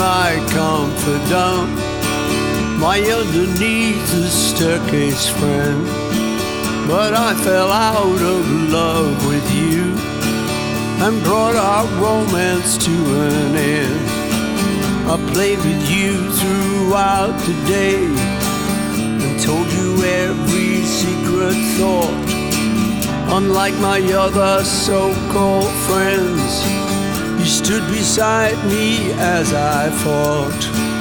my confidant, my underneath the staircase friend. But I fell out of love with you and brought our romance to an end. I played with you throughout the day and told you every secret thought. Unlike my other so-called friends, you stood beside me as I fought.